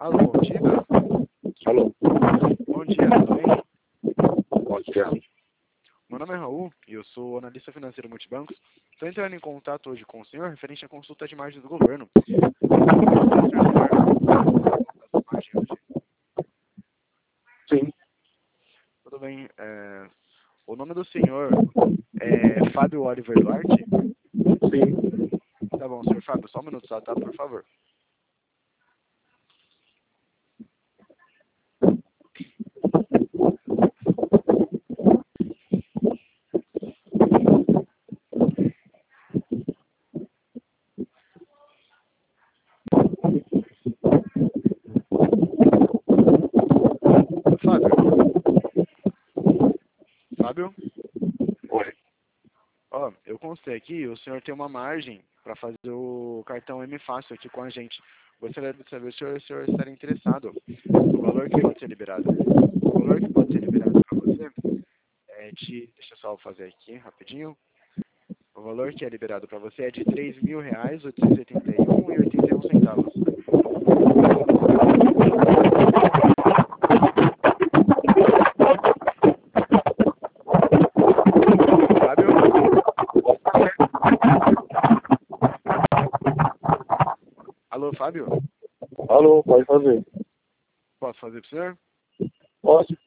Alô, bom dia. Alô, Bom dia, tudo bem? bom dia. Meu nome é Raul e eu sou analista financeiro multibancos. Estou entrando em contato hoje com o senhor referente à consulta de margem do governo. Sim, Tudo bem. O nome do senhor é Fábio Oliver Duarte? sim. Tá bom, senhor Fábio, só um minuto, tá, por favor. Fábio? Oi. Ó, eu constei aqui, o senhor tem uma margem para fazer o cartão M Fácil aqui com a gente. Gostaria de saber se o senhor estaria interessado no valor que pode ser liberado. O valor que pode ser liberado para você é de... Deixa eu só fazer aqui rapidinho. O valor que é liberado para você é de R$ 3.871,81. Fábio? Alô, Fábio? Alô, pode fazer. Posso fazer para o senhor? Posso?